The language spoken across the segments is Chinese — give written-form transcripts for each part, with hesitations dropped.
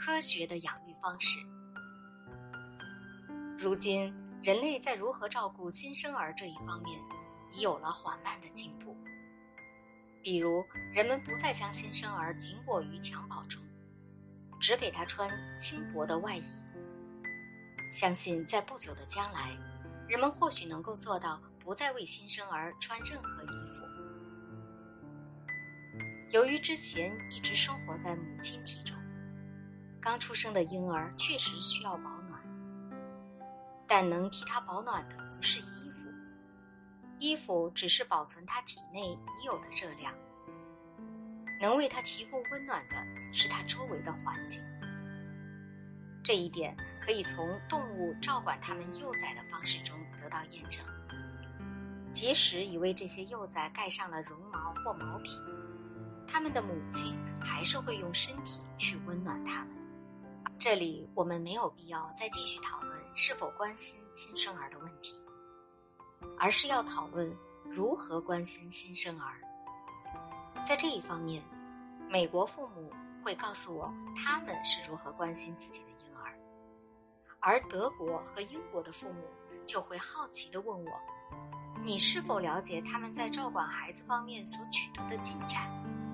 科学的养育方式。如今，人类在如何照顾新生儿这一方面已有了缓慢的进步。比如，人们不再将新生儿紧裹于襁褓中，只给他穿轻薄的外衣。相信在不久的将来，人们或许能够做到不再为新生儿穿任何衣服。由于之前一直生活在母亲体中，刚出生的婴儿确实需要保暖，但能替他保暖的不是衣服，衣服只是保存他体内已有的热量，能为他提供温暖的是他周围的环境。这一点可以从动物照管它们幼崽的方式中得到验证。即使已为这些幼崽盖上了绒毛或毛皮，它们的母亲还是会用身体去温暖它们。这里我们没有必要再继续讨论是否关心新生儿的问题，而是要讨论如何关心新生儿。在这一方面，美国父母会告诉我他们是如何关心自己的婴儿，而德国和英国的父母就会好奇地问我，你是否了解他们在照管孩子方面所取得的进展？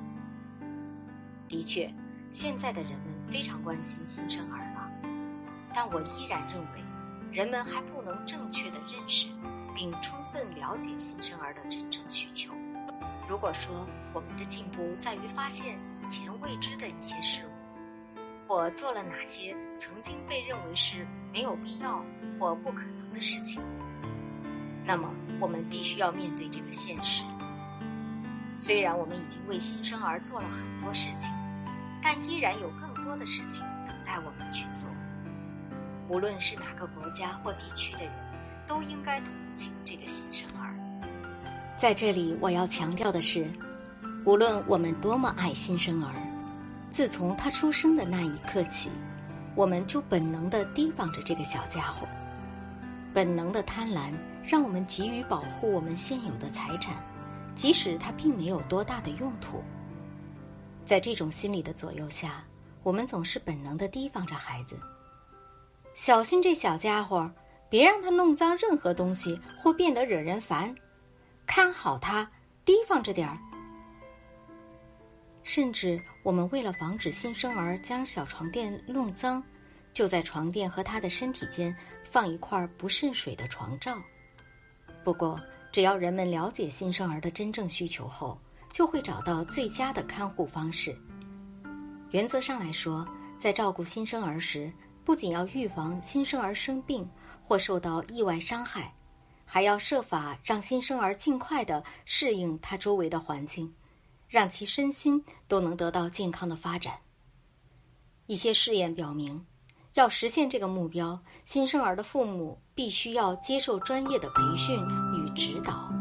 的确，现在的人们非常关心新生儿了，但我依然认为，人们还不能正确地认识并充分了解新生儿的真正需求。如果说我们的进步在于发现以前未知的一些事物，或做了哪些曾经被认为是没有必要或不可能的事情，那么我们必须要面对这个现实。虽然我们已经为新生儿做了很多事情，但依然有更多的事情等待我们去做。无论是哪个国家或地区的人，都应该同情这个新生儿。在这里我要强调的是，无论我们多么爱新生儿，自从他出生的那一刻起，我们就本能地提防着这个小家伙。本能的贪婪让我们急于保护我们现有的财产，即使它并没有多大的用途。在这种心理的左右下，我们总是本能地提防着孩子，小心这小家伙，别让他弄脏任何东西或变得惹人烦，看好他，提防着点儿。甚至我们为了防止新生儿将小床垫弄脏，就在床垫和他的身体间放一块不渗水的床罩。不过，只要人们了解新生儿的真正需求后，就会找到最佳的看护方式。原则上来说，在照顾新生儿时，不仅要预防新生儿生病或受到意外伤害，还要设法让新生儿尽快地适应他周围的环境，让其身心都能得到健康的发展。一些试验表明，要实现这个目标，新生儿的父母必须要接受专业的培训与指导。